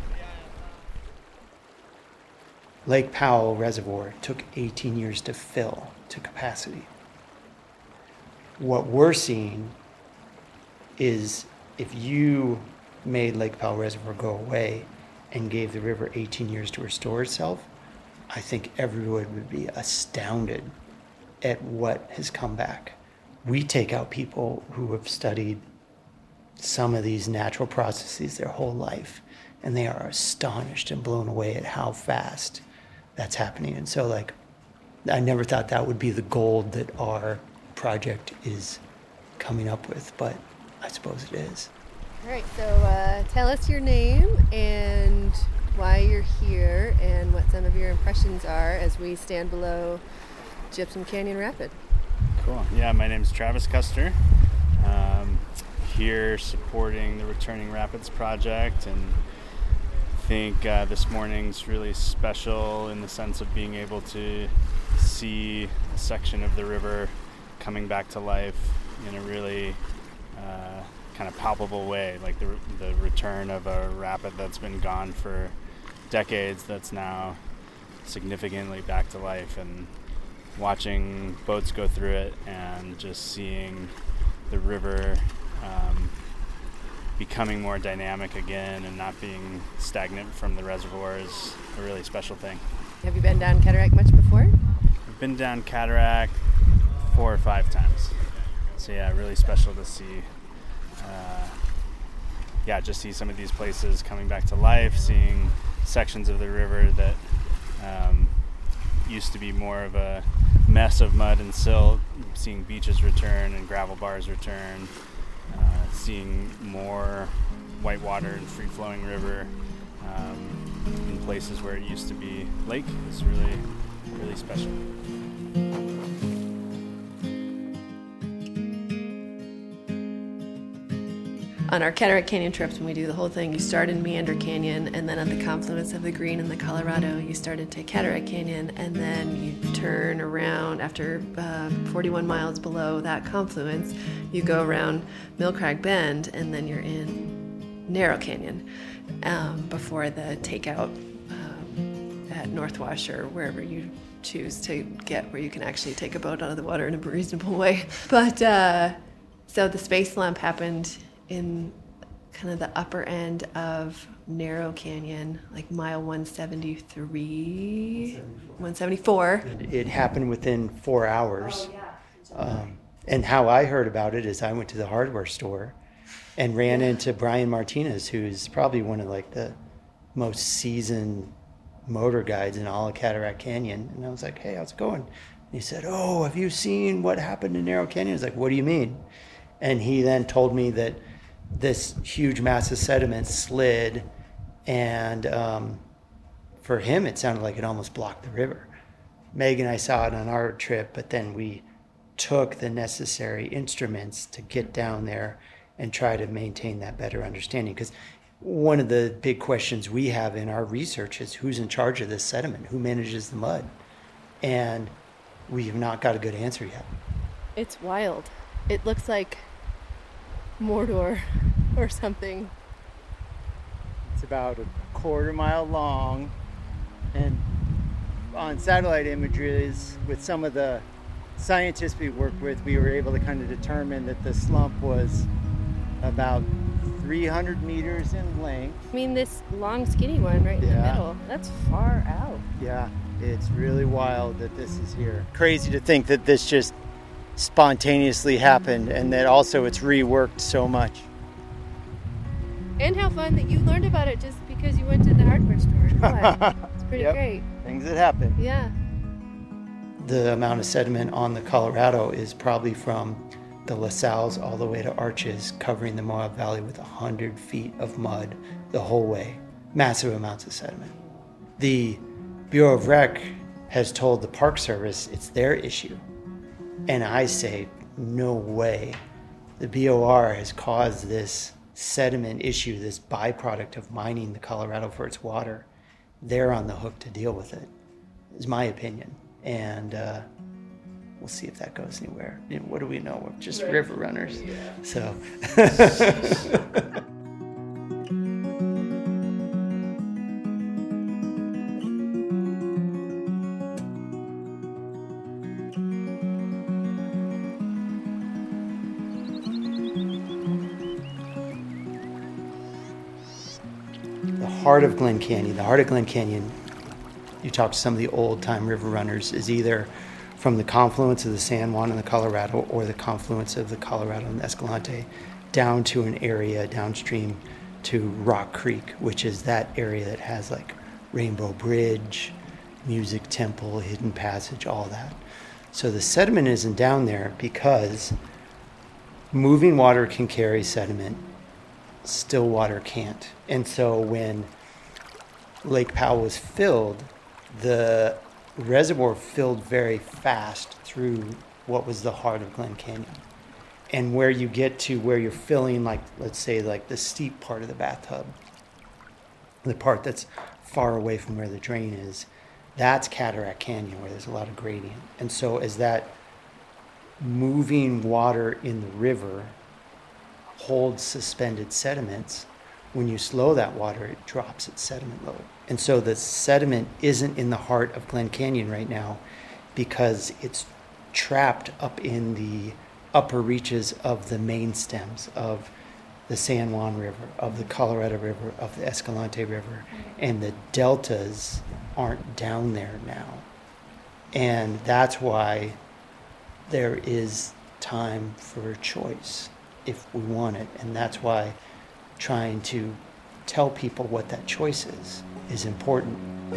Lake Powell Reservoir took 18 years to fill to capacity. What we're seeing is if you made Lake Powell Reservoir go away and gave the river 18 years to restore itself, I think everyone would be astounded at what has come back. We take out people who have studied some of these natural processes their whole life, and they are astonished and blown away at how fast that's happening. And so, like, I never thought that would be the gold that our project is coming up with, but I suppose it is. All right, so tell us your name and why you're here and what some of your impressions are as we stand below Gypsum Canyon Rapid. Cool. Yeah, my name is Travis Custer. Here supporting the Returning Rapids Project, and I think this morning's really special in the sense of being able to see a section of the river coming back to life in a really kind of palpable way, like the return of a rapid that's been gone for decades that's now significantly back to life, and watching boats go through it and just seeing the river becoming more dynamic again and not being stagnant from the reservoir is a really special thing. Have you been down Cataract much before? I've been down Cataract 4 or 5 times. So yeah, really special to see just see some of these places coming back to life, seeing sections of the river that used to be more of a mess of mud and silt, seeing beaches return and gravel bars return, seeing more white water and free-flowing river in places where it used to be lake is really, really special. On our Cataract Canyon trips, when we do the whole thing, you start in Meander Canyon, and then at the confluence of the Green and the Colorado, you start into Cataract Canyon, and then you turn around after 41 miles below that confluence. You go around Millcrag Bend, and then you're in Narrow Canyon before the takeout at Northwash or wherever you choose to get, where you can actually take a boat out of the water in a reasonable way. But so the space slump happened in kind of the upper end of Narrow Canyon, like mile 174. It happened within 4 hours. And how I heard about it is I went to the hardware store and ran into Brian Martinez, who's probably one of like the most seasoned motor guides in all of Cataract Canyon. And I was like, hey, how's it going? And he said, oh, have you seen what happened in Narrow Canyon? I was like, what do you mean? And he then told me that this huge mass of sediment slid, and for him it sounded like it almost blocked the river. Meg and I saw it on our trip, but then we took the necessary instruments to get down there and try to maintain that better understanding. Because one of the big questions we have in our research is who's in charge of this sediment, who manages the mud, and we have not got a good answer yet. It's wild. It looks like Mordor or something. It's about a quarter mile long, and on satellite images with some of the scientists we worked with, we were able to kind of determine that the slump was about 300 meters in length. I mean, this long skinny one right in the middle, that's far out. Yeah, it's really wild that this is here. Crazy to think that this just spontaneously happened, and that also it's reworked so much. And how fun that you learned about it just because you went to the hardware store. It's pretty great. Things that happen. Yeah. The amount of sediment on the Colorado is probably from the La Salles all the way to Arches, covering the Moab Valley with 100 feet of mud the whole way. Massive amounts of sediment. The Bureau of Rec has told the Park Service it's their issue. And I say, no way. The BOR has caused this sediment issue, this byproduct of mining the Colorado for its water. They're on the hook to deal with it, is my opinion. And we'll see if that goes anywhere. You know, what do we know? We're just river runners. Yeah. So. The heart of Glen Canyon, you talk to some of the old-time river runners, is either from the confluence of the San Juan and the Colorado or the confluence of the Colorado and the Escalante down to an area downstream to Rock Creek, which is that area that has like Rainbow Bridge, Music Temple, Hidden Passage, all that. So the sediment isn't down there because moving water can carry sediment, still water can't. And so when Lake Powell was filled, the reservoir filled very fast through what was the heart of Glen Canyon. And where you get to where you're filling, like, let's say, like the steep part of the bathtub, the part that's far away from where the drain is, that's Cataract Canyon, where there's a lot of gradient. And so as that moving water in the river holds suspended sediments, when you slow that water, it drops its sediment load. And so the sediment isn't in the heart of Glen Canyon right now because it's trapped up in the upper reaches of the main stems of the San Juan River, of the Colorado River, of the Escalante River, and the deltas aren't down there now. And that's why there is time for choice if we want it. And that's why trying to tell people what that choice is important.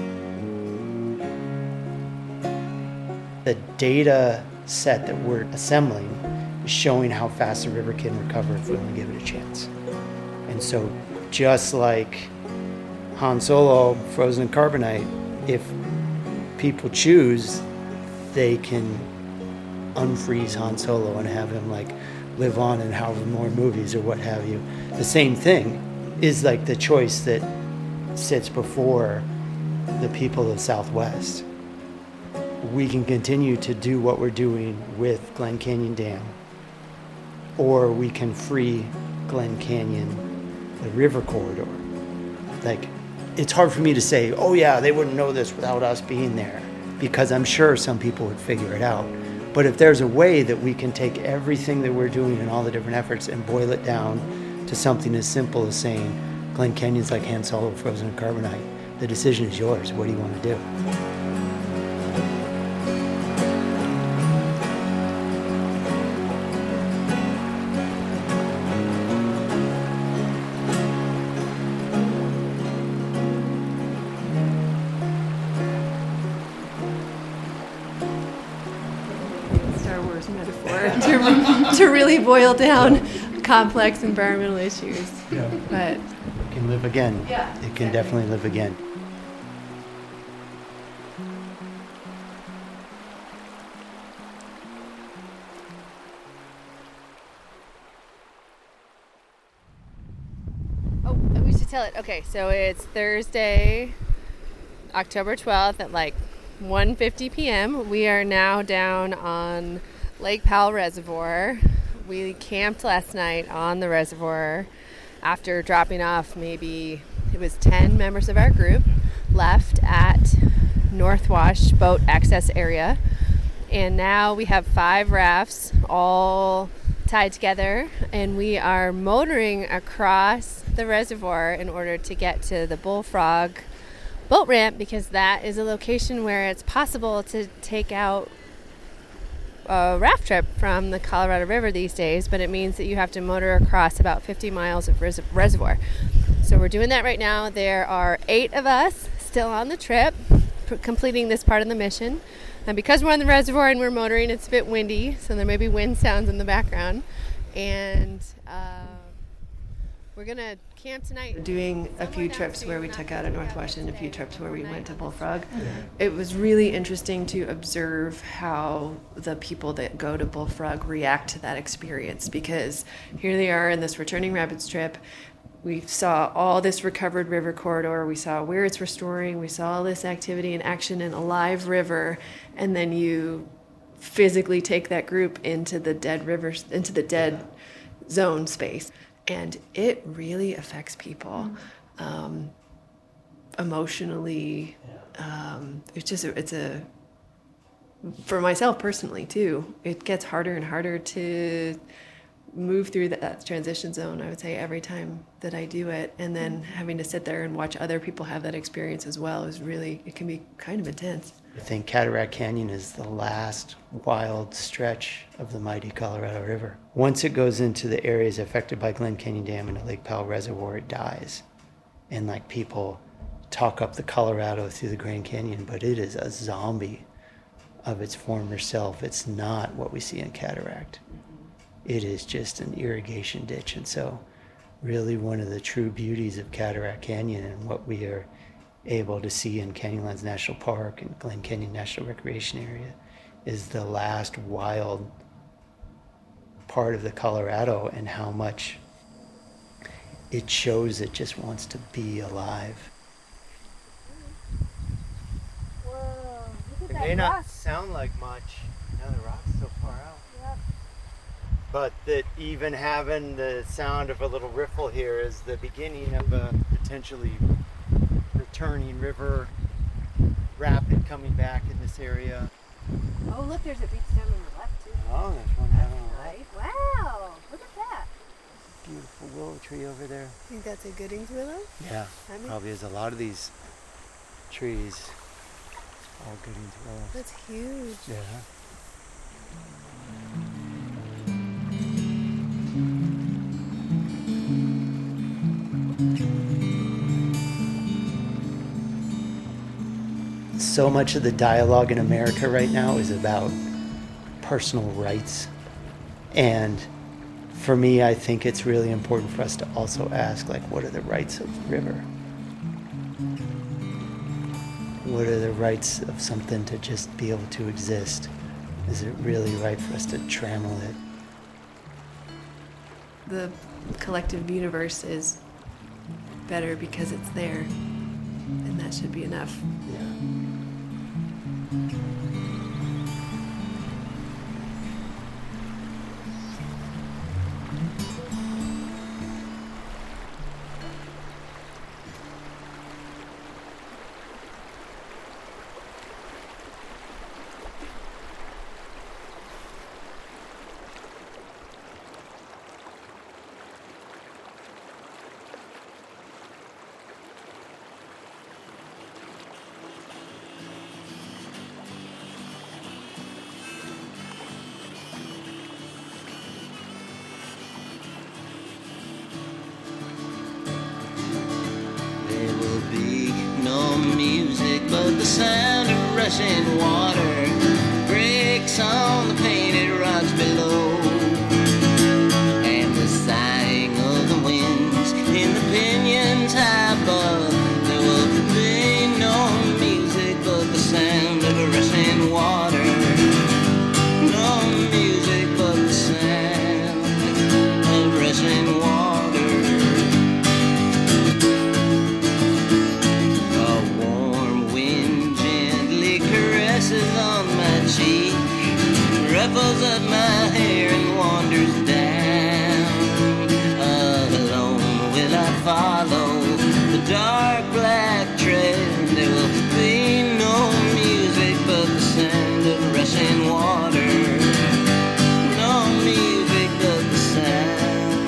The data set that we're assembling is showing how fast the river can recover if we only give it a chance. And so just like Han Solo, Frozen in Carbonite, if people choose, they can unfreeze Han Solo and have him like live on in however more movies or what have you. The same thing is like the choice that sits before the people of Southwest. We can continue to do what we're doing with Glen Canyon Dam, or we can free Glen Canyon, the river corridor. Like, it's hard for me to say, oh yeah, they wouldn't know this without us being there, because I'm sure some people would figure it out. But if there's a way that we can take everything that we're doing and all the different efforts and boil it down to something as simple as saying Glen Canyon's like Hans Solo frozen in carbonite. The decision is yours. What do you want to do? Star Wars metaphor to really boil down complex environmental issues. Yeah. But It can live again. Yeah, It can definitely live again. Oh, we should tell it. Okay, so it's Thursday, October 12th at like 1:50 p.m. We are now down on Lake Powell Reservoir. We camped last night on the reservoir after dropping off maybe it was 10 members of our group left at North Wash boat access area. And now we have 5 rafts all tied together, and we are motoring across the reservoir in order to get to the Bullfrog boat ramp, because that is a location where it's possible to take out a raft trip from the Colorado River these days, but it means that you have to motor across about 50 miles of reservoir. So we're doing that right now. There are 8 of us still on the trip, completing this part of the mission. And because we're on the reservoir and we're motoring, it's a bit windy, so there may be wind sounds in the background. And we're going to camp tonight. doing a few trips where we took out a North Wash and a few trips where we went to Bullfrog. It was really interesting to observe how the people that go to Bullfrog react to that experience, because here they are in this returning rapids trip. We saw all this recovered river corridor. We saw where it's restoring. We saw all this activity and action in a live river. And then you physically take that group into the dead rivers, into the dead zone space. And it really affects people emotionally. For myself personally too, it gets harder and harder to move through that transition zone, I would say, every time that I do it. And then having to sit there and watch other people have that experience as well it can be kind of intense. I think Cataract Canyon is the last wild stretch of the mighty Colorado River. Once it goes into the areas affected by Glen Canyon Dam and the Lake Powell Reservoir, it dies. And like people talk up the Colorado through the Grand Canyon, but it is a zombie of its former self. It's not what we see in Cataract. It is just an irrigation ditch. And so really one of the true beauties of Cataract Canyon and what we are able to see in Canyonlands National Park and Glen Canyon National Recreation Area is the last wild part of the Colorado, and how much it shows it just wants to be alive. Whoa, look It at may that not rock. sound like much. The rock's so far out. Yep. But that even having the sound of a little riffle here is the beginning of a potentially returning river rapid coming back in this area. Oh, look, there's a beach down on the left, too. Oh, there's one down on the right. Right? Wow, look at that. Beautiful willow tree over there. I think that's a Goodings willow. Yeah, I mean- probably is a lot of these trees. All Goodings willows. That's huge. Yeah. So much of the dialogue in America right now is about personal rights. And for me, I think it's really important for us to also ask, like, what are the rights of the river? What are the rights of something to just be able to exist? Is it really right for us to trammel it? The collective universe is better because it's there, and that should be enough. Yeah. rushing water breaks on the painted rocks below, and the sighing of the winds in the pinions high above. There will be no music but the sound of a rushing water. No music but the sound of rushing water. A warm wind gently caresses on my cheek, ruffles up my hair and wanders down. Alone will I follow the dark black trail. There will be no music but the sound of rushing water. No music but the sound.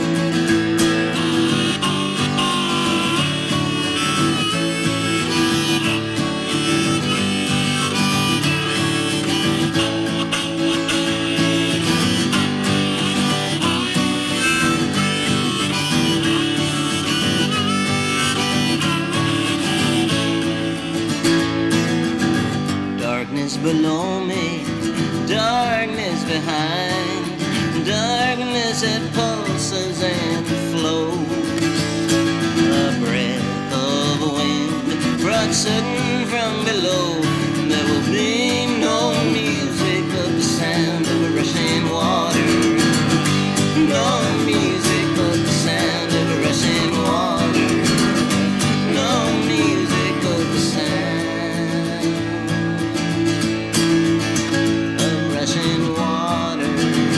Darkness below me, darkness behind, darkness that pulses and flows. A breath of wind brought sudden from below. There will be no music but the sound of rushing water. No music but the sound of rushing water. No music but the sound of rushing water.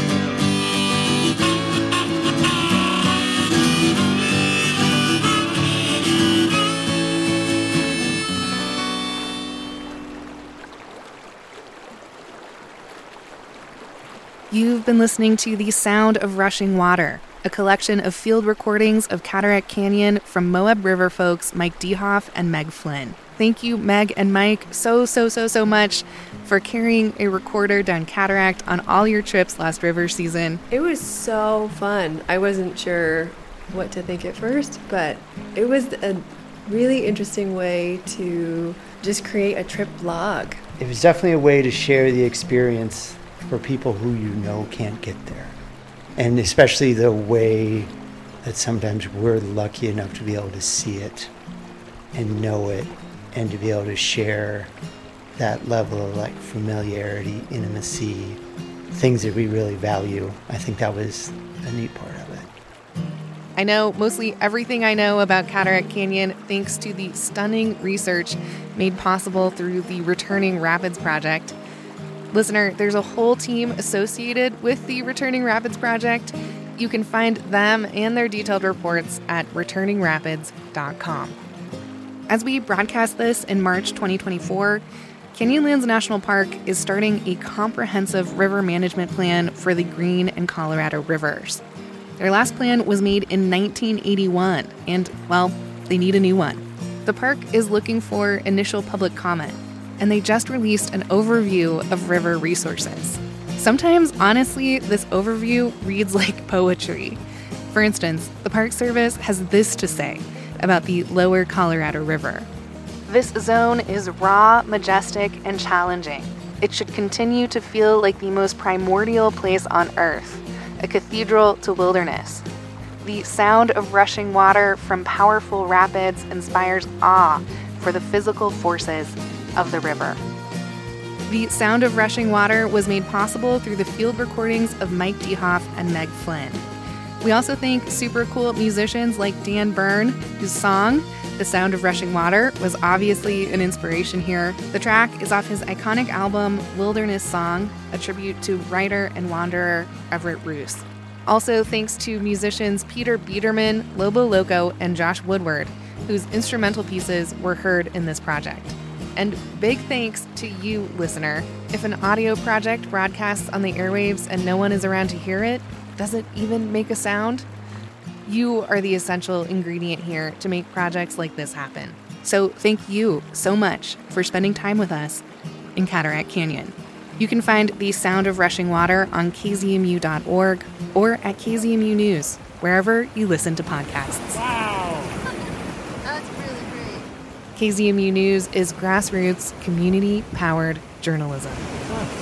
You've been listening to The Sound of Rushing Water, a collection of field recordings of Cataract Canyon from Moab River folks Mike Dehoff and Meg Flynn. Thank you, Meg and Mike, so much for carrying a recorder down Cataract on all your trips last river season. It was so fun. I wasn't sure what to think at first, but it was a really interesting way to just create a trip log. It was definitely a way to share the experience for people who can't get there. And especially the way that sometimes we're lucky enough to be able to see it and know it and to be able to share that level of like familiarity, intimacy, things that we really value. I think that was a neat part of it. I know mostly everything I know about Cataract Canyon thanks to the stunning research made possible through the Returning Rapids Project. Listener, there's a whole team associated with the Returning Rapids Project. You can find them and their detailed reports at returningrapids.com. As we broadcast this in March 2024, Canyonlands National Park is starting a comprehensive river management plan for the Green and Colorado rivers. Their last plan was made in 1981, and, well, they need a new one. The park is looking for initial public comment, and they just released an overview of river resources. Sometimes, honestly, this overview reads like poetry. For instance, the Park Service has this to say about the Lower Colorado River. This zone is raw, majestic, and challenging. It should continue to feel like the most primordial place on Earth, a cathedral to wilderness. The sound of rushing water from powerful rapids inspires awe for the physical forces of the river. The Sound of Rushing Water was made possible through the field recordings of Mike Dehoff and Meg Flynn. We also thank super cool musicians like Dan Byrne, whose song, The Sound of Rushing Water, was obviously an inspiration here. The track is off his iconic album, Wilderness Song, a tribute to writer and wanderer Everett Roos. Also thanks to musicians Peter Biederman, Lobo Loco, and Josh Woodward, whose instrumental pieces were heard in this project. And big thanks to you, listener. If an audio project broadcasts on the airwaves and no one is around to hear it, does it even make a sound? You are the essential ingredient here to make projects like this happen. So thank you so much for spending time with us in Cataract Canyon. You can find The Sound of Rushing Water on kzmu.org or at KZMU News, wherever you listen to podcasts. Wow. That's really great. KZMU News is grassroots, community-powered journalism.